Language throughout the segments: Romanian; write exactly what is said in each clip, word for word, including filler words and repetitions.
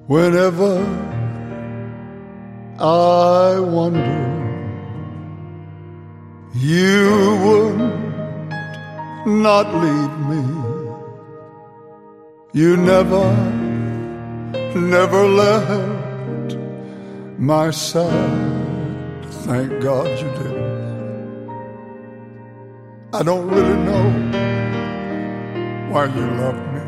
Whenever I wonder, you would not leave me. You never, never left my side. Thank God you did. I don't really know why you love me,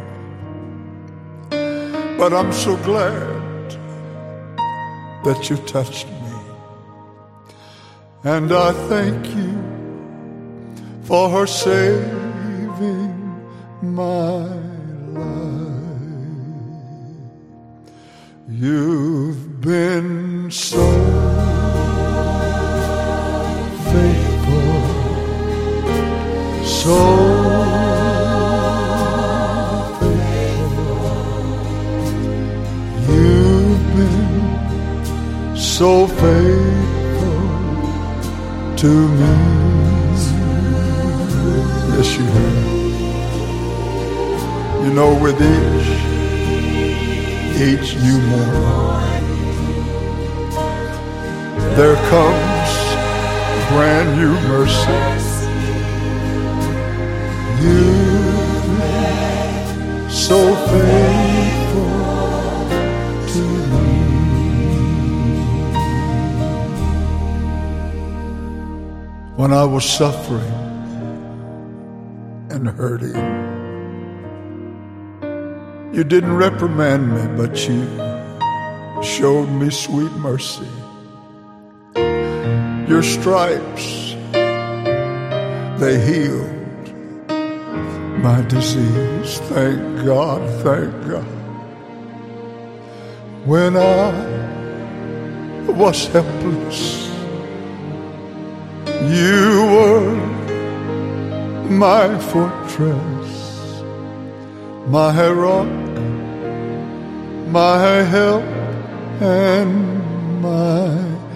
but I'm so glad that you touched me. And I thank you for saving my life. You've been so faithful, so faithful. You've been so faithful to me. Yes, you have. You know, with each, each new morning, there comes brand new mercy. You've been so faithful to me. When I was suffering and hurting, you didn't reprimand me, but you showed me sweet mercy. Your stripes, they healed my disease. Thank God, thank God. When I was helpless, you were my fortress, my rock, my help, and my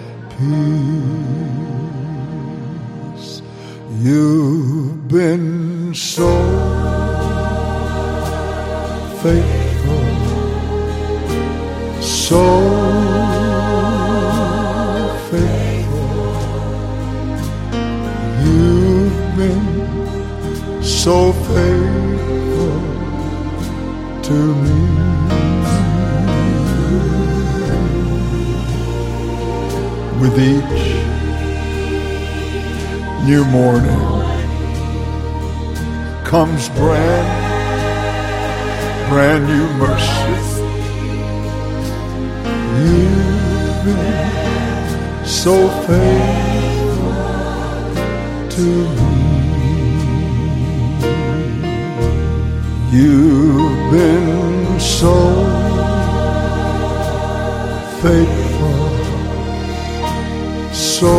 peace. You've been so faithful, so faithful. You've been so faithful to me. With each new morning comes brand, brand new mercy. You've been so faithful to me. You've been so faithful, so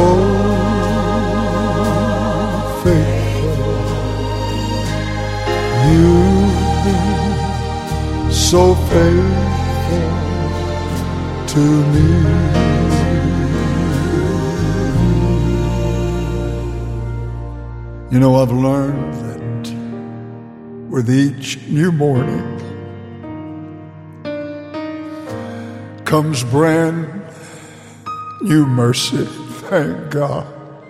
faithful. You've been so faithful to me. You know, I've learned that with each new morning comes brand new mercy. Thank God.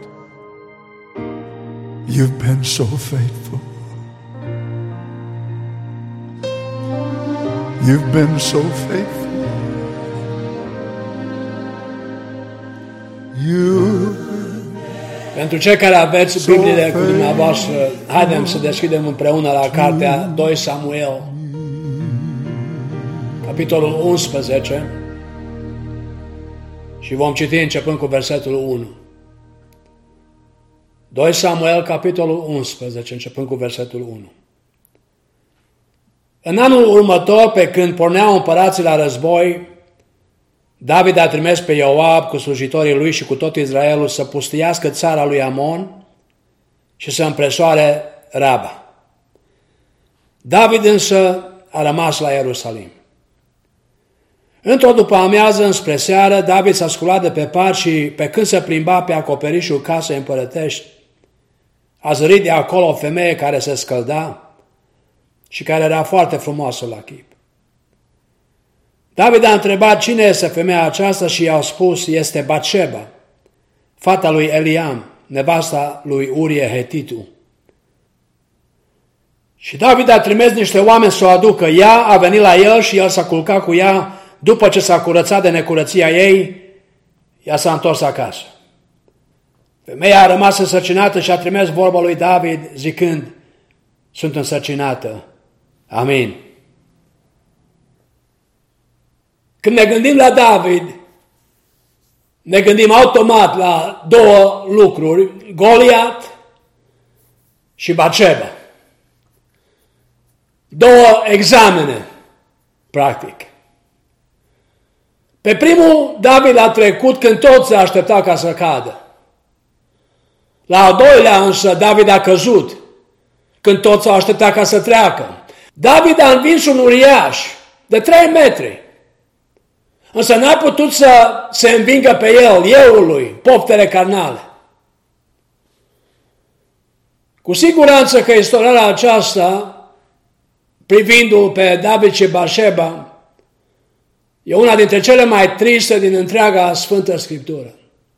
You've been so faithful. You've been so faithful. You. Pentru cei care aveți Bibliile cu dumneavoastră, haidem să deschidem împreună la cartea doi Samuel, capitolul unsprezece, și vom citi începând cu versetul unu. doi Samuel, capitolul unsprezece, începând cu versetul unu. În anul următor, pe când porneau împărații la război, David a trimis pe Ioab cu slujitorii lui și cu tot Israelul să pustiască țara lui Amon și să împresoare Raba. David însă a rămas la Ierusalim. Într-o după-amiază, înspre seară, David s-a sculat de pe pat și, pe când se plimba pe acoperișul casei împărătești, a zărit de acolo o femeie care se scălda și care era foarte frumoasă la chip. David a întrebat cine este femeia aceasta și i-au spus, este Batșeba, fata lui Eliam, nevasta lui Urie Hetitu. Și David a trimis niște oameni să o aducă. Ea a venit la el și el s-a culcat cu ea. După ce s-a curățat de necurăția ei, ea s-a întors acasă. Femeia a rămas însărcinată și a trimis vorba lui David zicând, sunt însărcinată. Amin. Când ne gândim la David, ne gândim automat la două lucruri, Goliat și Batșeba. Două examene, practic. Pe primul, David a trecut când toți se așteptau ca să cadă. La al doilea însă, David a căzut când toți s-au așteptat ca să treacă. David a învins un uriaș de trei metri, însă n-a putut să se învingă pe el, euul lui, poftele carnale. Cu siguranță că istoria aceasta, privindu-l pe David și Batșeba, e una dintre cele mai triste din întreaga Sfântă Scriptură.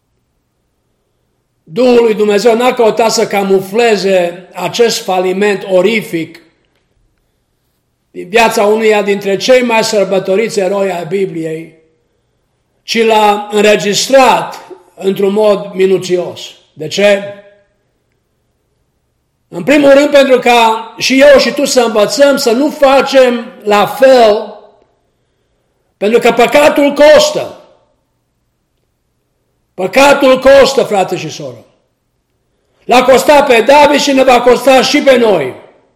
Duhul lui Dumnezeu n-a căutat să camufleze acest faliment orific din viața unuia dintre cei mai sărbătoriți eroi ai Bibliei, ci l-a înregistrat într-un mod minuțios. De ce? În primul rând pentru ca și eu și tu să învățăm să nu facem la fel, pentru că păcatul costă. Păcatul costă, frate și soră. L-a costat pe David și ne va costa și pe noi.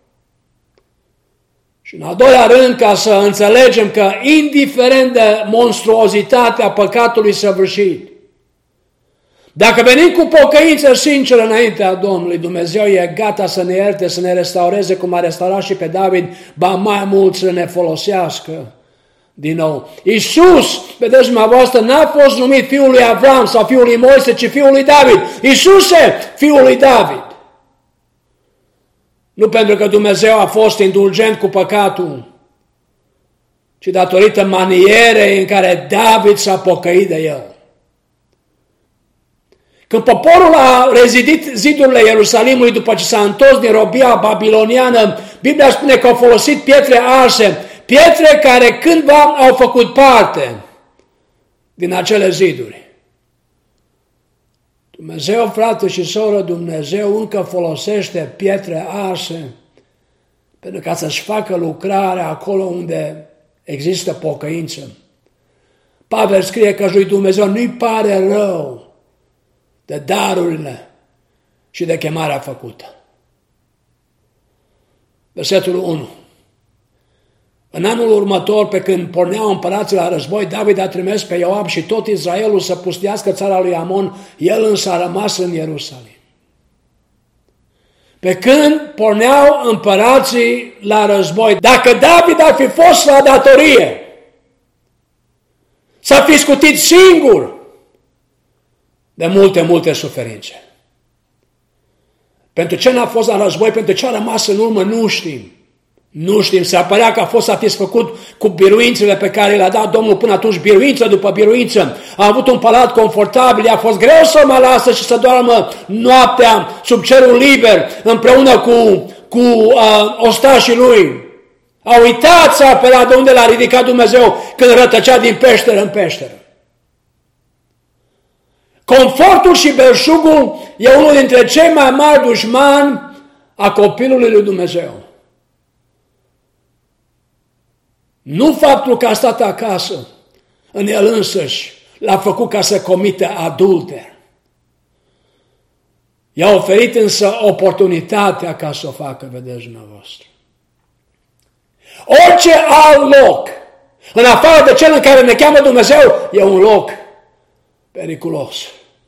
Și în al doilea rând, ca să înțelegem că, indiferent de monstruozitatea păcatului săvârșit, dacă venim cu pocăință sinceră înaintea Domnului, Dumnezeu e gata să ne ierte, să ne restaureze cum a restaurat și pe David, ba mai mult să ne folosească din nou. Iisus, vedeți dumneavoastră, n-a fost numit fiul lui Avram sau fiul lui Moise, ci fiul lui David. Iisuse, fiul lui David. Nu pentru că Dumnezeu a fost indulgent cu păcatul, ci datorită manierei în care David s-a pocăit de el. Când poporul a rezidit zidurile Ierusalimului după ce s-a întors din robia babiloniană, Biblia spune că au folosit pietre arse, pietre care cândva au făcut parte din acele ziduri. Dumnezeu, frate și soră, Dumnezeu încă folosește pietre arse pentru ca să-și facă lucrarea acolo unde există pocăință. Pavel scrie că lui Dumnezeu nu-i pare rău de darurile și de chemarea făcută. Versetul unu. În anul următor, pe când porneau împărații la război, David a trimis pe Ioab și tot Israelul să pustiască țara lui Amon, el însă a rămas în Ierusalim. Pe când porneau împărații la război, dacă David ar fi fost la datorie, s-a fi scutit singur de multe, multe suferințe. Pentru ce n-a fost la război, pentru ce a rămas în urmă, nu știm. Nu știm, se părea că a fost satisfăcut cu biruințele pe care le-a dat Domnul până atunci, biruință după biruință. A avut un palat confortabil, a fost greu să mă lasă și să doarmă noaptea sub cerul liber, împreună cu, cu uh, ostașii lui. A uitat să apela de unde l-a ridicat Dumnezeu când rătăcea din peșteră în peșteră. Confortul și belșugul e unul dintre cei mai mari dușmani a copilului lui Dumnezeu. Nu faptul că a stat acasă în el însăși l-a făcut ca să comite adulter. I-a oferit însă oportunitatea ca să o facă, vedeți dumneavoastră. Orice alt loc, în afară de cel în care ne cheamă Dumnezeu, e un loc periculos.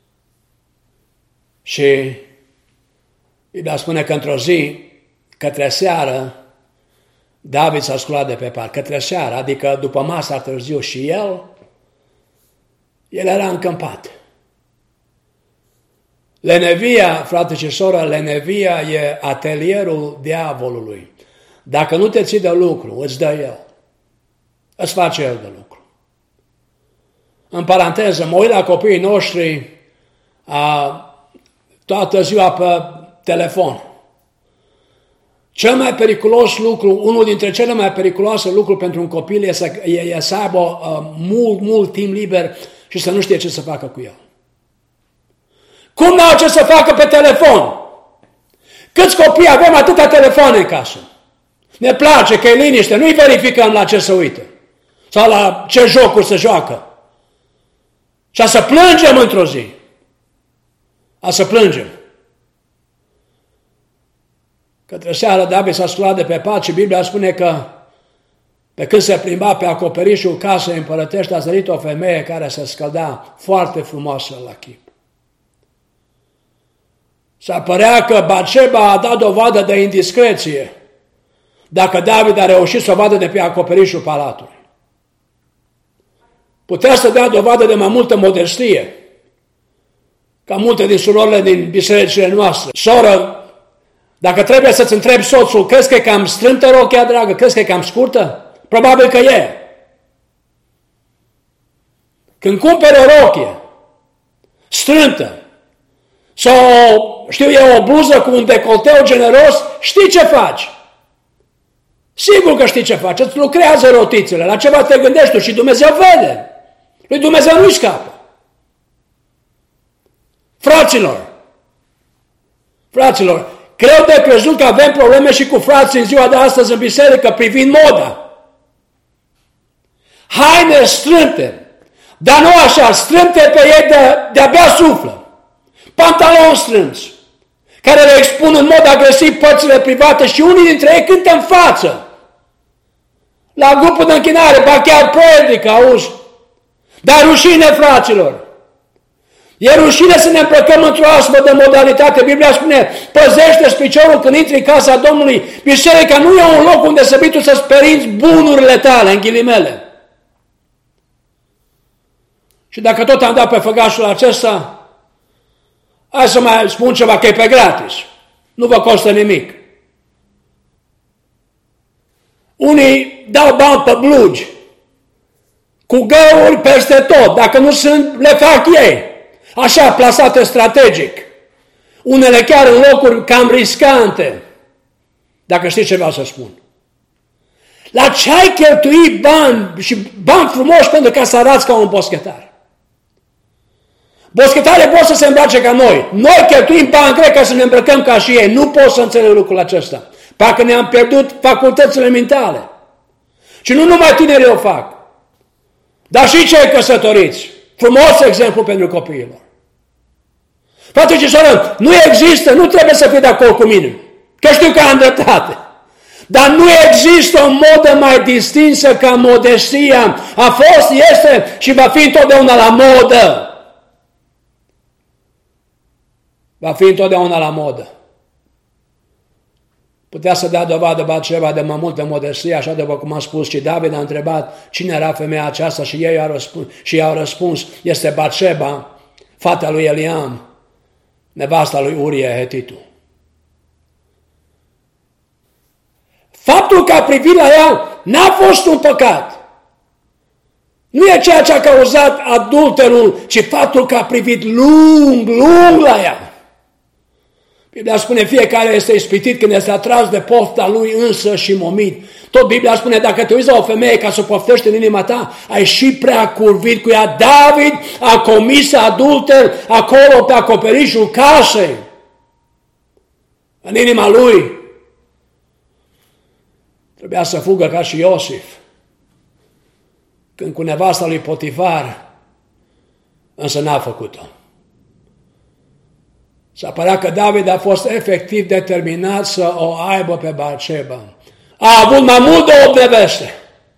Și Biblia spune că într-o zi, către seară, David s-a sculat de pe pat, către seară, adică după masa târziu și el, el era încămpat. Lenevia, frate și soră, lenevia e atelierul diavolului. Dacă nu te ții de lucru, îți dă el. Îți face el de lucru. În paranteză, mă uit la copiii noștri a, toată ziua pe telefon. Cel mai periculos lucru, unul dintre cele mai periculoase lucruri pentru un copil e să, e, e să aibă uh, mult, mult timp liber și să nu știe ce să facă cu el. Cum n-au ce să facă pe telefon? Câți copii avem atâta telefoane în casă? Ne place că e liniște, nu-i verificăm la ce să uită sau la ce jocuri să joacă. Și a să plângem într-o zi. A să plângem. Către seară David s-a sculat de pe pat și Biblia spune că pe când se plimba pe acoperișul casei împărătești, a zărit o femeie care se scălda foarte frumoasă la chip. S-a părea că Batșeba a dat dovadă de indiscreție dacă David a reușit să o vadă de pe acoperișul palatului. Putea să dea dovadă de mai multă modestie, ca multe din surorile din bisericile noastre. Soră, dacă trebuie să-ți întrebi soțul, crezi că e cam strântă rochia, dragă? Crezi că e cam scurtă? Probabil că e. Când cumperi o rochie strântă sau, știu eu, o bluză cu un decolteu generos, știi ce faci. Sigur că știi ce faci, îți lucrează rotițele, la ceva te gândești tu și Dumnezeu vede. Lui Dumnezeu nu-i scapă. Fraților, fraților, greu de crezut că avem probleme și cu frații în ziua de astăzi în biserică privind moda. Haine strânte, dar nu așa, strânte pe ei de, de-abia suflă. Pantaloni strânți, care le expun în mod agresiv părțile private și unii dintre ei cântă în față. La grupul de închinare, ba chiar predică, auzi. Dar rușine, fraților. E rușine să ne îmbrăcăm într-o astfel de modalitate. Biblia spune, păzește-ți piciorul când intri în casa Domnului. Biserica nu e un loc unde să vii tu să sperinți bunurile tale, în ghilimele. Și dacă tot am dat pe făgașul acesta, hai să mai spun ceva, că e pe gratis. Nu vă costă nimic. Unii dau bani pe blugi, cu găuri peste tot. Dacă nu sunt, le fac ei. Așa, plasate strategic. Unele chiar în locuri cam riscante. Dacă știți ce vreau să spun. La ce ai cheltuit bani și bani frumoși pentru ca să arăți ca un boschetar? Boschetarii pot să se îmbrace ca noi. Noi cheltuim bani grei ca să ne îmbrăcăm ca și ei. Nu pot să înțeleg lucrul acesta. Parcă ne-am pierdut facultățile mentale. Și nu numai tinerii o fac. Dar și cei căsătoriți. Frumos exemplu pentru copiilor. Frate și soră, nu există, nu trebuie să fii de acord cu mine. Că știu că am dreptate. Dar nu există o modă mai distinsă ca modestia. A fost, este și va fi întotdeauna la modă. Va fi întotdeauna la modă. Putea să dea dovadă Batșeba de mai multă modestie, așa după cum am spus, și David a întrebat cine era femeia aceasta și ei au răspuns, și i-au răspuns, este Batșeba, fata lui Eliam, nevasta lui Urie Hetitul. Faptul că a privit la ea n-a fost un păcat. Nu e ceea ce a cauzat adulterul, ci faptul că a privit lung, lung la ea. Biblia spune, fiecare este ispitit când este atras de pofta lui însă și momit. Tot Biblia spune, dacă te uiți la o femeie ca să o poftești în inima ta, ai și prea curvit cu ea. David a comis adulter acolo pe acoperișul casei. În inima lui trebuia să fugă ca și Iosif, când cu nevasta lui Potifar, însă n-a făcut-o. S-a părea că David a fost efectiv determinat să o aibă pe Batșeba. A avut mai mult de opt neveste,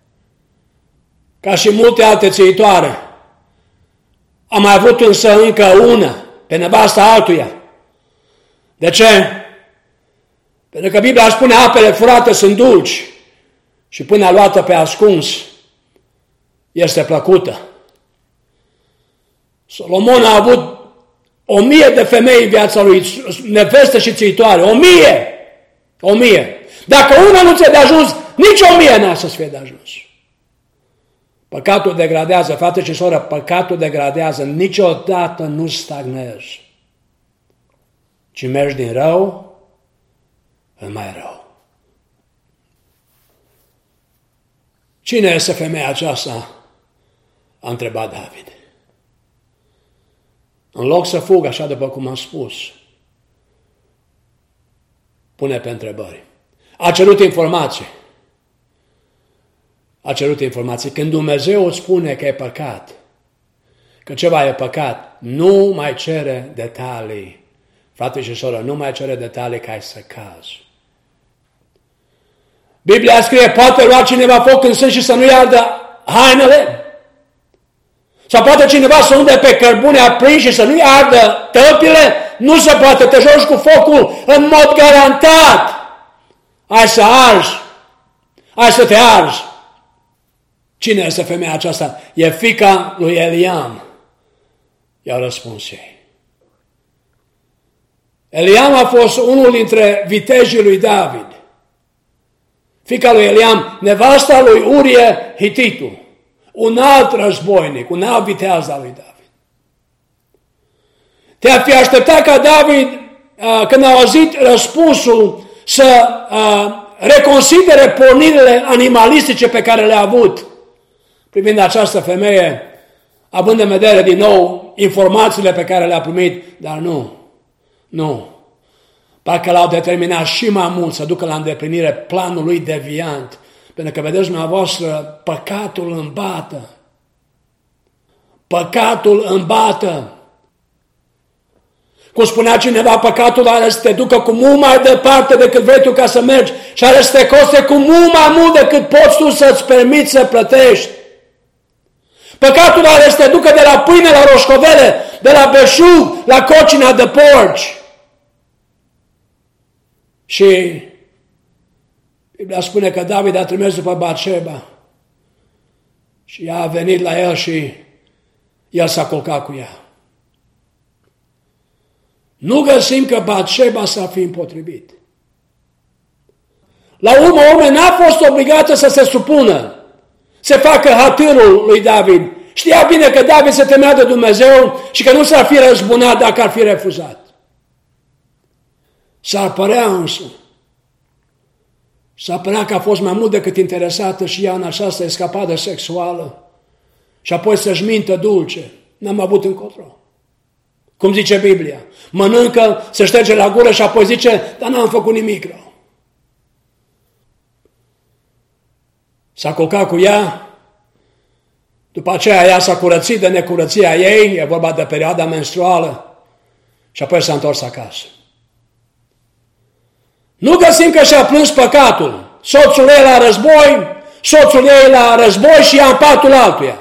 ca și multe alte țiitoare. A mai avut însă încă una, pe nevasta altuia. De ce? Pentru că Biblia spune, apele furate sunt dulci și până luată pe ascuns este plăcută. Solomon a avut o mie de femei în viața lui, neveste și țiitoare. O mie! O mie! Dacă una nu ți-e de ajuns, nici o mie n-a să-ți fie de ajuns. Păcatul degradează, frate și soră, păcatul degradează, niciodată nu stagnezi, ci mergi din rău în mai rău. Cine este femeia aceasta? A întrebat David. În loc să fugă, așa după cum am spus, pune pe întrebări. A cerut informații. A cerut informații. Când Dumnezeu îți spune că e păcat, că ceva e păcat, nu mai cere detalii. Frate și soră, nu mai cere detalii ca să cazi. Biblia scrie, poate lua cineva foc în sân și să nu-i ardă hainele? Sau poate cineva să umble pe cărbune aprins și să nu-i ardă tălpile? Nu se poate, te joci cu focul în mod garantat. Hai să arzi, hai să te arzi. Cine este femeia aceasta? E fiica lui Eliam. I-au răspuns ei. Eliam a fost unul dintre vitejii lui David. Fiica lui Eliam, nevasta lui Urie Hititul, un alt războinic, un alt viteaz al lui David. Te-ar fi așteptat ca David, când a auzit răspunsul, să reconsidere pornirile animalistice pe care le-a avut privind această femeie, având în vedere din nou informațiile pe care le-a primit, dar nu, nu. Parcă l-au determinat și mai mult să ducă la îndeplinire planul lui deviant, pentru că, vedeți dumneavoastră, păcatul îmbată. Păcatul îmbată. Cum spunea cineva, păcatul are să te ducă cu mult mai departe decât vrei tu ca să mergi și are să te coste cu mult mai mult decât poți tu să-ți permiți să plătești. Păcatul are să te ducă de la pâine la roșcovele, de la beșug la cocina de porci. Și Biblia spune că David a trimis după Batșeba și ea a venit la el și el s-a culcat cu ea. Nu găsim că Batșeba s-a fi împotrivit. La urmă, urmă, n-a fost obligată să se supună, să facă hatârul lui David. Știa bine că David se temea de Dumnezeu și că nu s-ar fi răzbunat dacă ar fi refuzat. S-ar părea însă, s-ar părea că a fost mai mult decât interesată și ea în această escapadă sexuală și apoi să-și mintă dulce. N-am avut încotro. Cum zice Biblia, mănâncă, se șterge la gură și apoi zice, dar n-am făcut nimic rău. S-a culcat cu ea, după aceea ea s-a curățit de necurăția ei, e vorba de perioada menstruală, și apoi s-a întors acasă. Nu găsim că și-a plâns păcatul. Soțul ei la război, soțul ei la război și ea în patul altuia.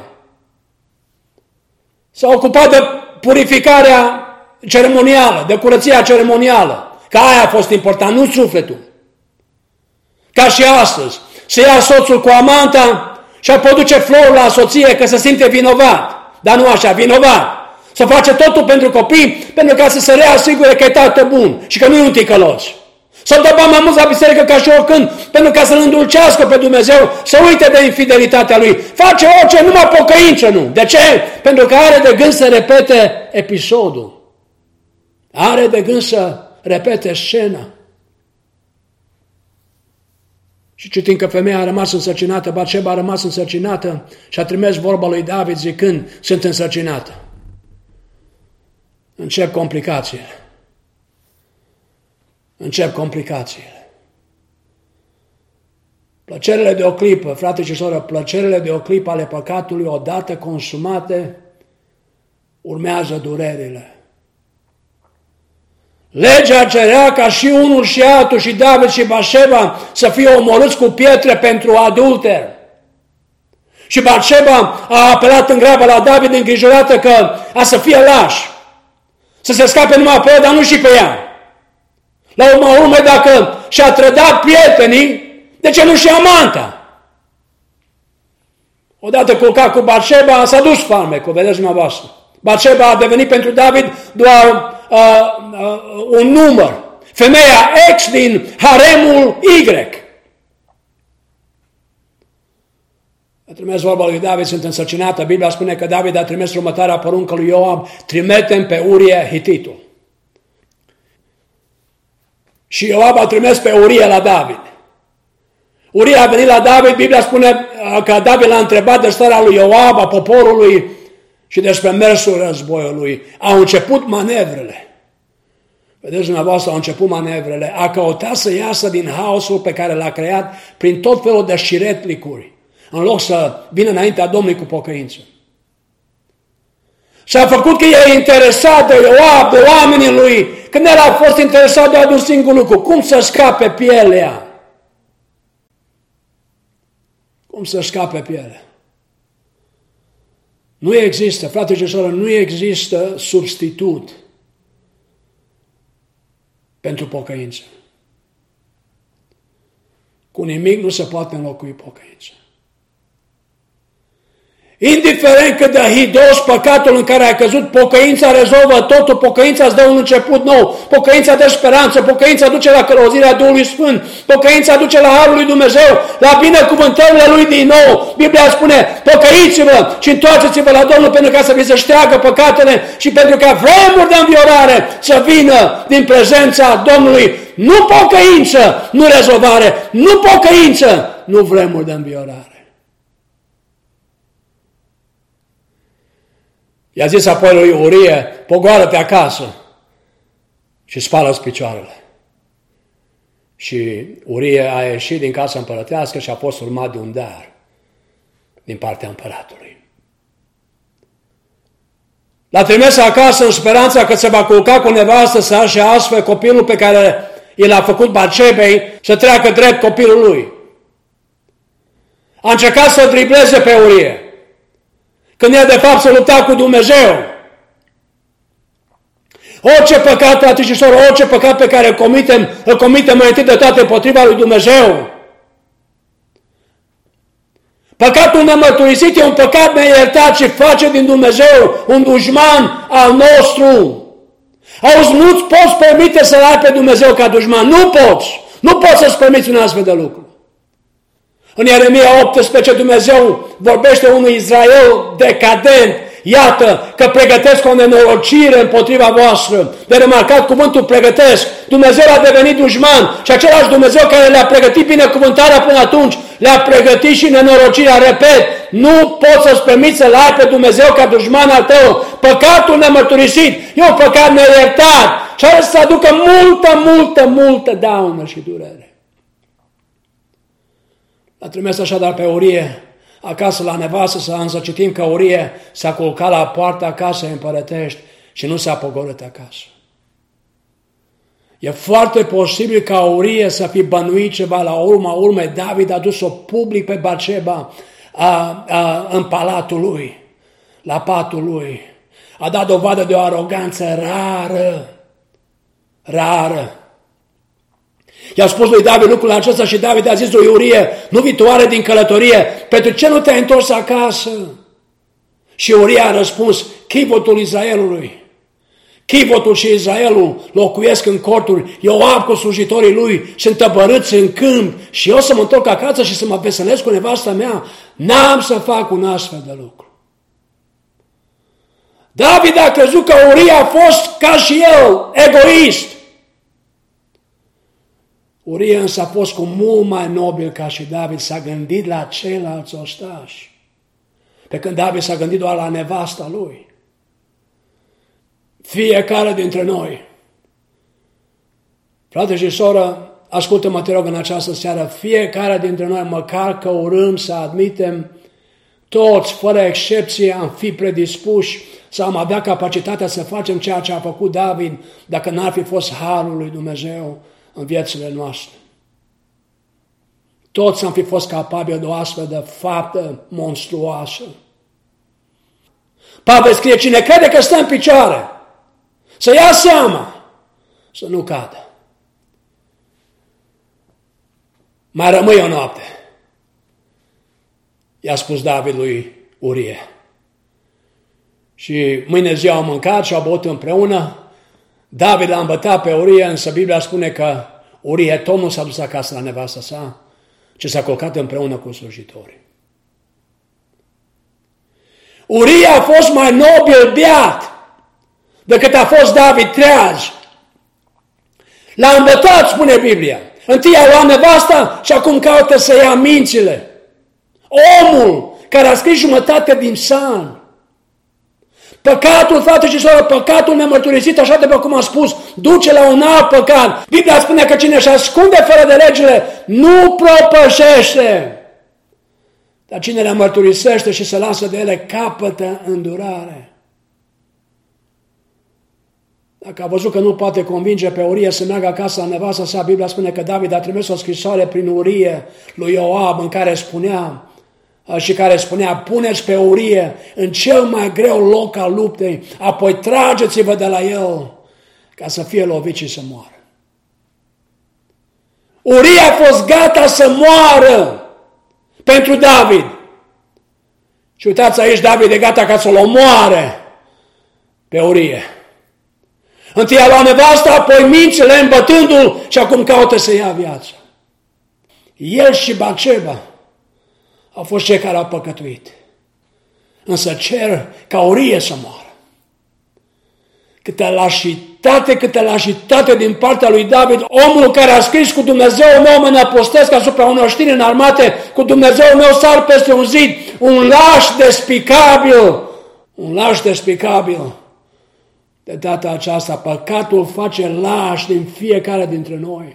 S-a ocupat de purificarea ceremonială, de curăția ceremonială, că aia a fost important, nu sufletul. Ca și astăzi, se ia soțul cu amanta și apoi duce florul la soție că se simte vinovat. Dar nu așa, vinovat. Să face totul pentru copii, pentru ca să se reasigure că e tată bun și că nu e un ticălos. Să dă bani mai mult la biserică ca și oricând, pentru ca să-L îndulcească pe Dumnezeu, să uite de infidelitatea Lui. Face orice, numai pocăință nu. De ce? Pentru că are de gând să repete episodul. Are de gând să repete scena. Și citim că femeia a rămas însărcinată, Batșeba a rămas însărcinată și a trimis vorba lui David zicând, sunt însărcinată. Încep complicațiile. Încep complicațiile. Plăcerile de o clipă, frate și soră, plăcerile de o clipă ale păcatului, odată consumate, urmează durerile. Legea cerea ca și unul și altul, și David și Batșeba, să fie omorâți cu pietre pentru adulter. Și Batșeba a apelat în grabă la David îngrijorată că a să fie lași, să se scape numai pe el, dar nu și pe ea. La urma urmei, dacă și-a trădat prietenii, de ce nu și amanta? Odată culcat cu Batșeba, s-a dus farmecul, vedeți dumneavoastră. Batșeba a devenit pentru David doar uh, uh, un număr. Femeia X din haremul Y. A trimis vorba lui David, sunt însărcinată. Biblia spune că David a trimis următoarea poruncă lui Ioab, trimitem pe Urie Hititul. Și Ioab a trimis pe Urie la David. Urie a venit la David, Biblia spune că David l-a întrebat de starea lui Ioab, a poporului și despre mersul războiului. Au început manevrele. Vedeți, dumneavoastră, au început manevrele. A căutat să iasă din haosul pe care l-a creat prin tot felul de șiretlicuri, în loc să vină înaintea Domnului cu pocăință. Și-a făcut că e interesat de Ioab, de oamenii lui, când el a fost interesat de un singur lucru, cum să scape pielea. Cum să scape pielea. Nu există, frate și soră, nu există substitut pentru pocăință. Cu nimic nu se poate înlocui pocăința. Indiferent cât de hidos păcatul în care ai căzut, pocăința rezolvă totul, pocăința îți dă un început nou, pocăința dă speranță, pocăința duce la călăuzirea Duhului Sfânt, pocăința duce la Harul lui Dumnezeu, la binecuvântările Lui din nou. Biblia spune, pocăiți-vă și întoarceți-vă la Domnul pentru ca să vi se șteargă păcatele și pentru ca vremuri de înviorare să vină din prezența Domnului. Nu pocăință, nu rezolvare, nu pocăință, nu vremuri de înviorare. I-a zis apoi lui Urie, pogoară-te acasă și spală-ți picioarele. Și Urie a ieșit din casa împărătească și a fost urmat de un dar din partea împăratului. L-a trimis acasă în speranța că se va culca cu nevastă sa și astfel copilul pe care i l-a făcut Batșebei să treacă drept copilul lui. A încercat să dribleze pe Urie, când el de fapt se lupta cu Dumnezeu. Orice păcat, frate și soră, orice păcat pe care îl comitem, îl comitem mai întâi de toate împotriva lui Dumnezeu. Păcatul nemărturisit e un păcat neiertat și face din Dumnezeu un dușman al nostru. Auzi, nu-ți poți permite să-L ai pe Dumnezeu ca dușman. Nu poți. Nu poți să-ți permiți un astfel de lucru. În Ieremia optsprezece Dumnezeu vorbește unui Israel decadent. Iată că pregătesc o nenorocire împotriva voastră. De remarcat cuvântul pregătesc. Dumnezeu a devenit dușman și același Dumnezeu care le-a pregătit binecuvântarea până atunci, le-a pregătit și nenorocirea. Repet, nu poți să-ți permiți să-L ai pe Dumnezeu ca dușman al tău. Păcatul nemărturisit e un păcat neiertat și are să aducă multă, multă, multă daună și durere. L-a trimis așadar pe Urie acasă la nevastă, să însă citim că Urie s-a culcat la poarta casei împărătești și nu s-a pogorât acasă. E foarte posibil ca Urie să fi bănuit ceva. La urma urmei, David a dus-o public pe Batșeba a, a, în palatul lui, la patul lui. A dat dovadă de o aroganță rară, rară. I-a spus lui David lucrul acesta și David a zis lui Urie, nu vii tu oare din călătorie, pentru ce nu te-ai întors acasă? Și Urie a răspuns, chivotul Israelului, chivotul și Israelul locuiesc în corturi, Ioab cu slujitorii lui sunt tăbărâți în câmp și eu să mă întorc acasă și să mă veselesc cu nevasta mea, n-am să fac un astfel de lucru. David a crezut că Urie a fost ca și el, egoist. Urie însă a fost cu mult mai nobil ca și David, s-a gândit la ceilalți ostași, pe când David s-a gândit doar la nevasta lui. Fiecare dintre noi, frate și soră, ascultă-mă, te rog, în această seară, fiecare dintre noi, măcar că urâm să admitem, toți, fără excepție, am fi predispuși să am avea capacitatea să facem ceea ce a făcut David, dacă n-ar fi fost harul lui Dumnezeu în viețile noastre. Toți am fi fost capabili de o astfel de faptă monstruoasă. Pavel scrie, cine crede că stă în picioare, să ia seama, să nu cadă. Mai rămâi o noapte, i-a spus David lui Urie. Și mâine zi au mâncat și au băut împreună. David l-a îmbătat pe Urie, însă Biblia spune că Urie tot nu s-a dus acasă la nevastă sa, ci s-a culcat împreună cu slujitorii. Uria a fost mai nobil beat decât a fost David treaz. L-a îmbătat, spune Biblia. Întâi a luat nevasta și acum caută să ia mințile. Omul care a scris jumătate din Psalm. Păcatul, frate și soră, păcatul nemărturisit, așa de cum am spus, duce la un alt păcat. Biblia spune că cine își ascunde fără de legile nu propășește. Dar cine le mărturisește și se lasă de ele, capătă îndurare. Dacă a văzut că nu poate convinge pe Urie să meargă acasă la nevastă sa, Biblia spune că David a trimis o scrisoare prin Urie lui Ioab în care spunea și care spunea, puneți pe Urie în cel mai greu loc al luptei, apoi trageți-vă de la el ca să fie lovit și să moară. Urie a fost gata să moară pentru David. Și uitați aici, David e gata ca să-l omoare pe Urie. Întâi a luat nevasta, apoi mințile îmbătându-l și acum caută să ia viața. El și Batșeba au fost cei care au păcătuit. Însă cer ca Urie să moară. Câtă lașitate, câtă lașitate din partea lui David, omul care a scris cu Dumnezeu meu mă năpostesc asupra unor știri înarmate, cu Dumnezeu meu sar peste un zid, un laș despicabil, un laș despicabil. De data aceasta, păcatul face laș din fiecare dintre noi.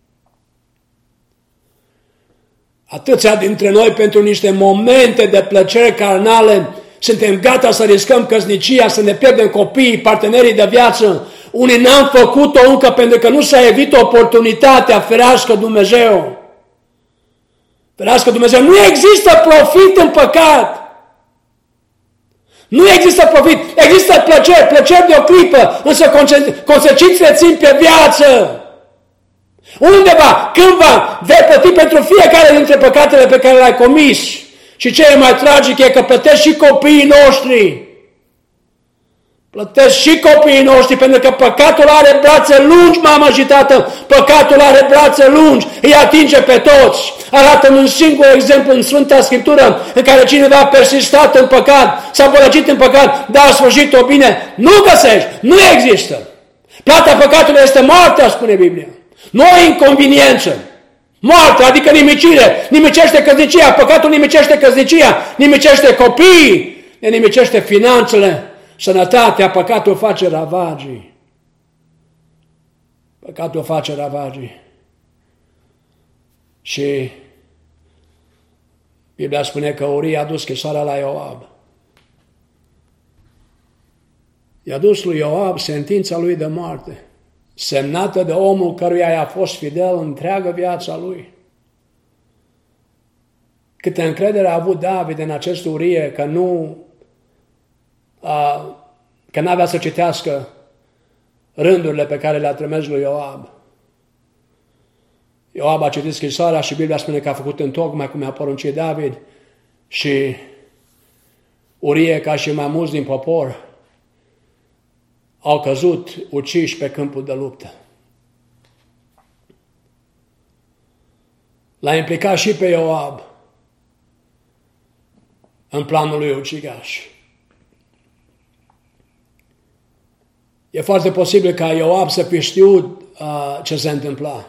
Atâția dintre noi, pentru niște momente de plăcere carnale, suntem gata să riscăm căsnicia, să ne pierdem copiii, partenerii de viață. Unii n-am făcut-o încă pentru că nu s-a evit oportunitatea, ferească Dumnezeu. Ferească Dumnezeu. Nu există profit în păcat. Nu există profit. Există plăceri, plăceri de o clipă, însă consecințele țin pe viață. Undeva, cândva, vei plăti pentru fiecare dintre păcatele pe care le-ai comis. Și ce e mai tragic e că plătești și copiii noștri. Plătești și copiii noștri, pentru că păcatul are brațe lungi, mamă și tată. Păcatul are brațe lungi, îi atinge pe toți. Arată un singur exemplu în Sfânta Scriptură, în care cineva a persistat în păcat, s-a îmbălăcit în păcat, dar a sfârșit-o bine. Nu găsești, nu există. Plata păcatului este moartea, spune Biblia. Nu o inconveniență. Moarte, adică nimicire, nimicește căsnicia, păcatul nimicește căsnicia, nimicește copiii, ne nimicește finanțele, sănătatea, păcatul face ravagii. Păcatul face ravagii. Și Biblia spune că Urie a dus scrisoarea la Ioab. I-a dus lui Ioab sentința lui de moarte, semnată de omul căruia i-a fost fidel întreagă viața lui. Câtă încredere a avut David în acest Urie că nu a, că n-avea să citească rândurile pe care le-a trimis lui Ioab. Ioab a citit scrisoarea și Biblia spune că a făcut întocmai cum i-a poruncit David și Urie, ca și mai mulți din popor, au căzut uciși pe câmpul de luptă. L-a implicat și pe Ioab în planul lui ucigaș. E foarte posibil ca Ioab să fi știut uh, ce se întâmpla.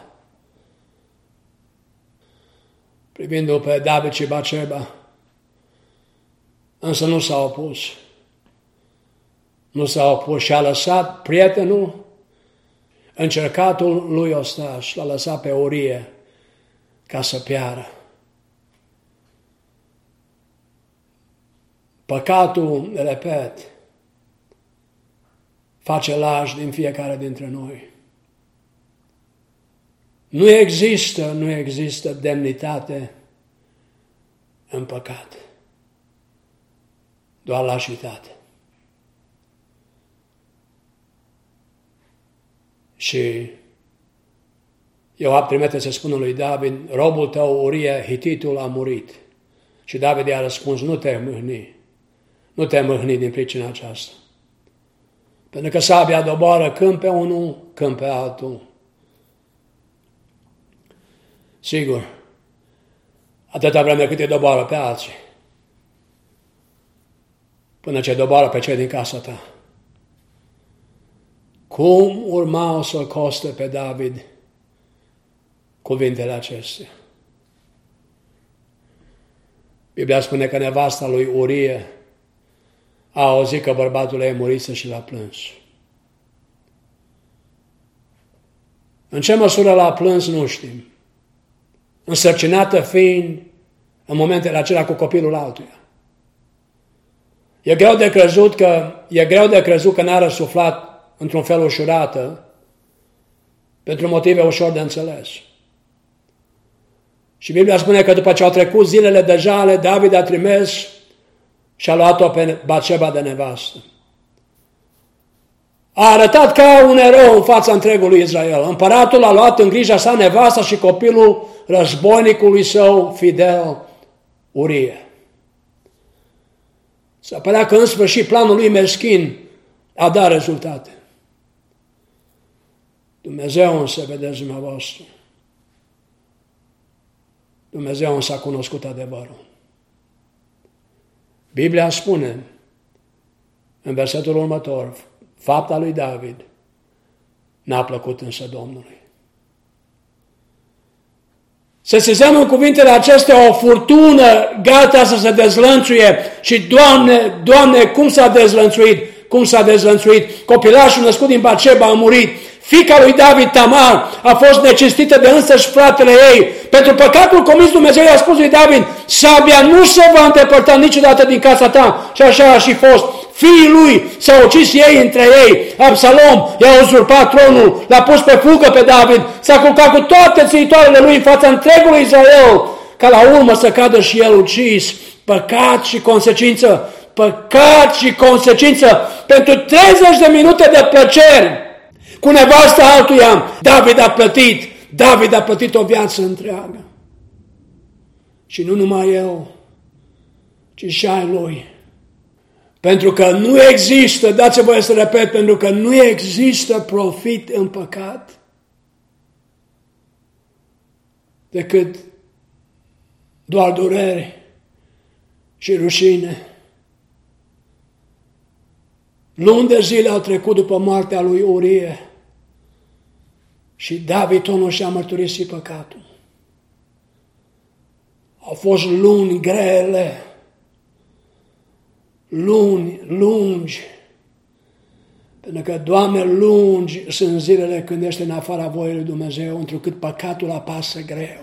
Privindu-l pe David și Batșeba, însă nu s-a opus. Nu s-a opus și a lăsat prietenul, încercatul lui ostaș, l-a lăsat pe Urie ca să piară. Păcatul, repet, face laș din fiecare dintre noi. Nu există, nu există demnitate în păcat. Doar lașitate. Și Ioab trimite să spună lui David, robul tău Urie, hititul, a murit. Și David i-a răspuns, nu te mâhni, nu te mâhni din pricina aceasta. Pentru că sabia doboară când pe unul, când pe altul. Sigur, atâta vreme cât e doboară pe alții. până ce doboară pe cei din casa ta. Cum urmau să-l coste pe David cuvintele acestea? Biblia spune că nevasta lui Urie a auzit că bărbatul ei murise și l-a plâns. În ce măsură l-a plâns nu știm. Însărcinată fiind în momentele acelea cu copilul altuia. E greu de crezut că, e greu de crezut că n-a răsuflat într-un fel ușurată, pentru motive ușor de înțeles. Și Biblia spune că după ce au trecut zilele de jale, David a trimis și a luat-o pe Batșeba de nevastă. A arătat ca un erou în fața întregului Israel. Împăratul a luat în grija sa nevasta și copilul războinicului său fidel, Urie. S-a părea că în sfârșit planul lui meschin a dat rezultate. Dumnezeu însă, vedeți dumneavoastră, Dumnezeu însă a cunoscut adevărul. Biblia spune în versetul următor, fapta lui David n-a plăcut însă Domnului. Se sesizăm în cuvintele acestea o furtună gata să se dezlănțuie și Doamne, Doamne, cum s-a dezlănțuit? Cum s-a dezlănțuit? Copilașul născut din Batșeba a murit. Fiica lui David, Tamar, a fost necestită de însăși fratele ei. Pentru păcatul comis Dumnezeu i-a spus lui David, sabia nu se va îndepărta niciodată din casa ta. Și așa a și fost. Fiii lui s-au ucis ei între ei. Absalom i-a uzurpat tronul, l-a pus pe fugă pe David, s-a culcat cu toate țăitoarele lui în fața întregului Israel, ca la urmă să cadă și el ucis. Păcat și consecință, păcat și consecință pentru treizeci de minute de plăcere. Cu nevasta altuia, David a plătit, David a plătit o viață întreagă. Și nu numai el, ci și ai lui. Pentru că nu există, dați-mi voie să repet, pentru că nu există profit în păcat decât doar durere și rușine. Luni de zile au trecut după moartea lui Urie și David tot nu și-a mărturisit păcatul. Au fost luni grele, luni lungi, pentru că, Doamne, lungi sunt zilele când ești în afara voii lui Dumnezeu, întrucât păcatul apasă greu.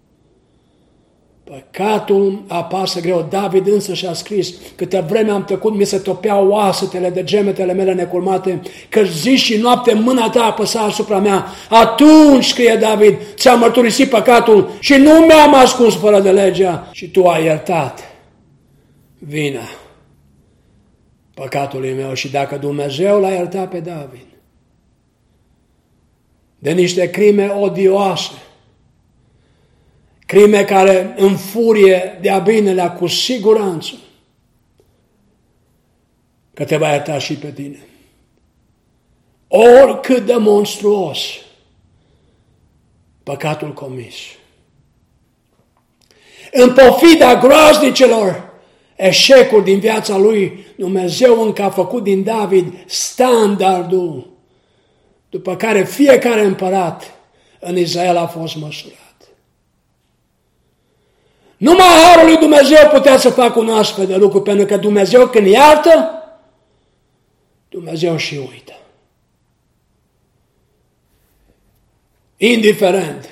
Păcatul apasă greu. David însă și-a scris, câte vreme am tăcut, mi se topeau oasetele de gemetele mele necurmate, că zi și noapte mâna ta apăsa asupra mea. Atunci, scrie David, ți-am mărturisit păcatul și nu mi-am ascuns fără de legea și tu ai iertat vina păcatului meu. Și dacă Dumnezeu l-a iertat pe David de niște crime odioase, crime care în furie de-a binelea cu siguranță că te va ierta și pe tine. Oricât de monstruos păcatul comis. În pofida groaznicelor eșecuri din viața lui, Dumnezeu încă a făcut din David standardul după care fiecare împărat în Israel a fost măsurat. Numai harul lui Dumnezeu putea să facă un astfel de lucru, pentru că Dumnezeu când iartă, Dumnezeu și uită. Indiferent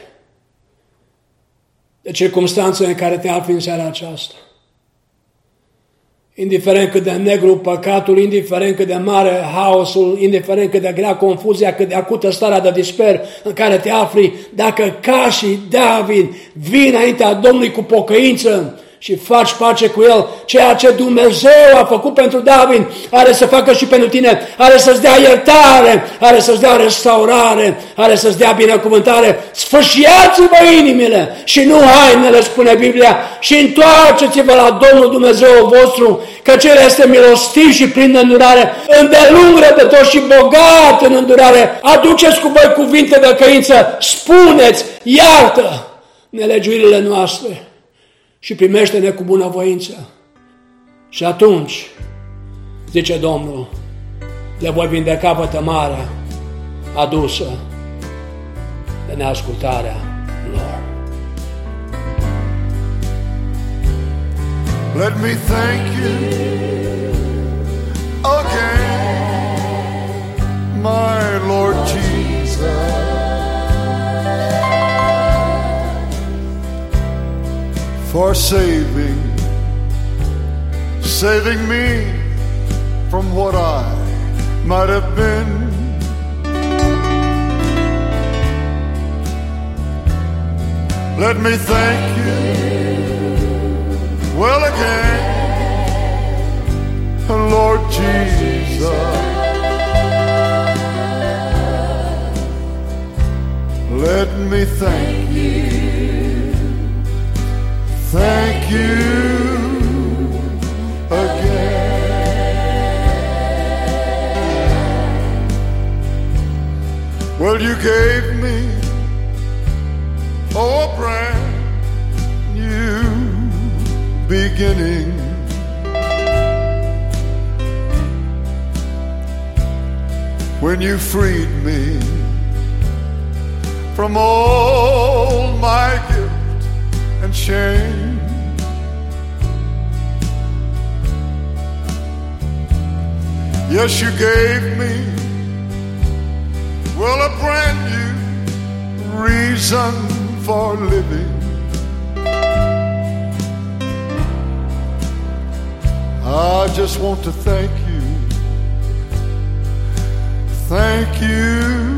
de circumstanțele în care te afli în seara aceasta, indiferent cât de negru păcatul, indiferent cât de mare haosul, indiferent cât de grea confuzia, cât de acută starea de disper în care te afli, dacă ca și David vii înaintea Domnului cu pocăință și faci pace cu el, ceea ce Dumnezeu a făcut pentru David are să facă și pentru tine, are să-ți dea iertare, are să-ți dea restaurare, are să-ți dea binecuvântare. Sfâșiați-vă inimile și nu hainele, spune Biblia, și întoarceți-vă la Domnul Dumnezeu vostru, că cel este milostiv și plin de îndurare, îndelung răbdător și bogat în îndurare. Aduceți cu voi cuvinte de căință, spuneți, iartă nelegiuirile noastre și primește-ne cu bunăvoință. Și atunci zice Domnul, le voi vindeca pătămarea adusă de neascultarea lor. Let me thank you again, my Lord Jesus, for saving, saving me from what I might have been. Let me thank you well again, Lord Jesus. Let me thank you, thank you again. Well, you gave me, oh, a brand new beginning. When you freed me from all my guilt and shame, yes, you gave me, well, a brand new reason for living. I just want to thank you, thank you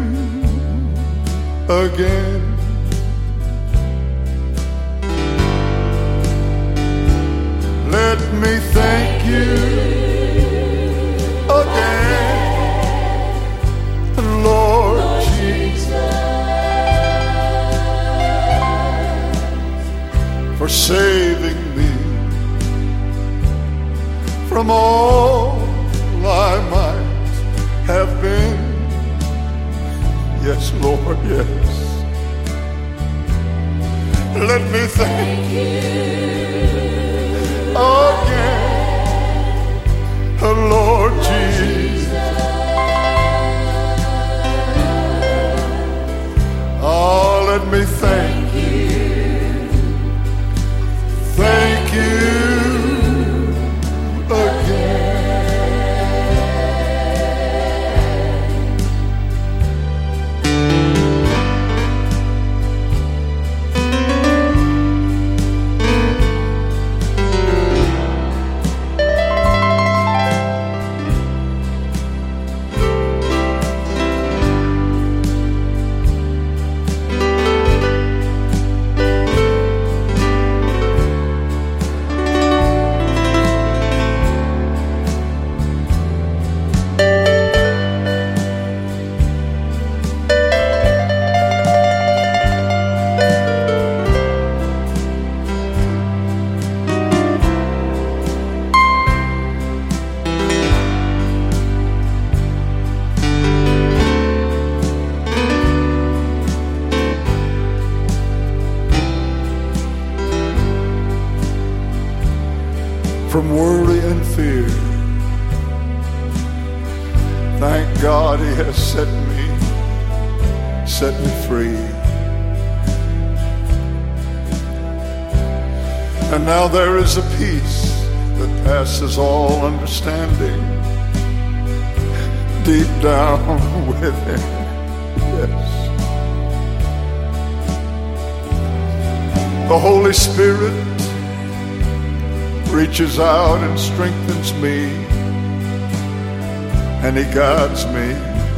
again. Let me thank you again, Lord Jesus, for saving me from all I might have been. Yes, Lord, yes. Let me thank you again, Lord Jesus. Oh, let me thank you, thank you again. From worry and fear, thank God He has set me, set me free. And now there is a peace that passes all understanding deep down within. Yes. The Holy Spirit reaches out and strengthens me, and He guides me.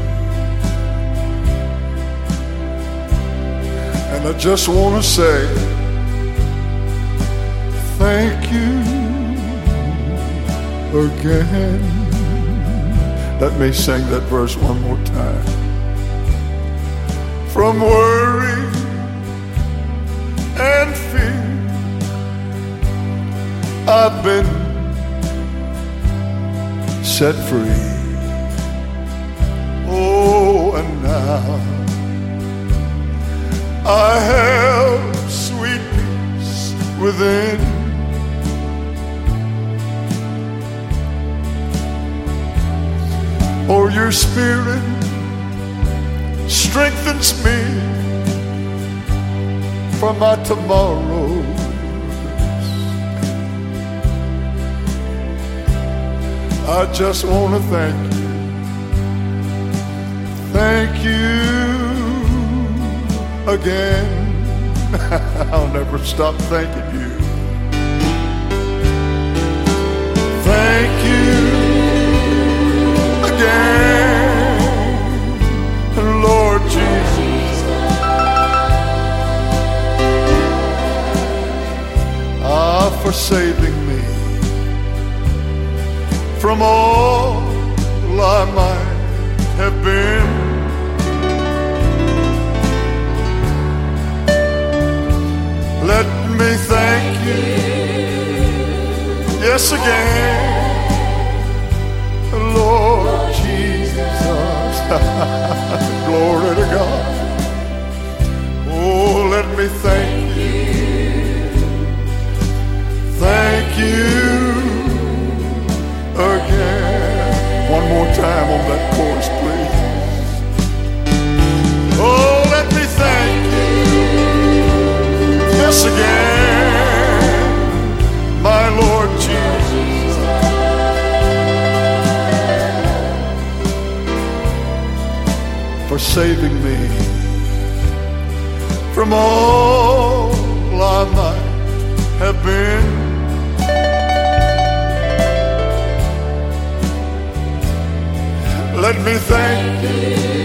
And I just want to say thank you again. Let me sing that verse one more time. From worry and fear, I've been set free. Oh, and now I have sweet peace within. Oh, your Spirit strengthens me for my tomorrows. I just want to thank you. Thank you again. I'll never stop thanking you. Thank you again, Lord Jesus. Ah, for saving me from all I might have been. Let me thank you, yes again, Lord Jesus. Glory to God. Oh, let me thank you. Thank you again. One more time on that chorus, please. Oh, let me thank you. Yes again, my Lord Jesus. For saving me from all I might have been. Let me thank you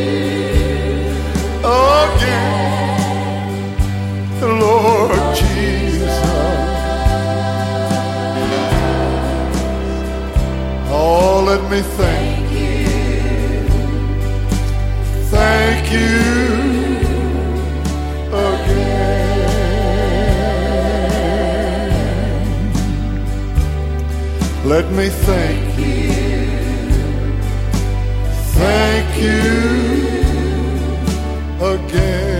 again, Lord Jesus. Oh, let me thank you. Thank you again. Let me thank you. Thank you again.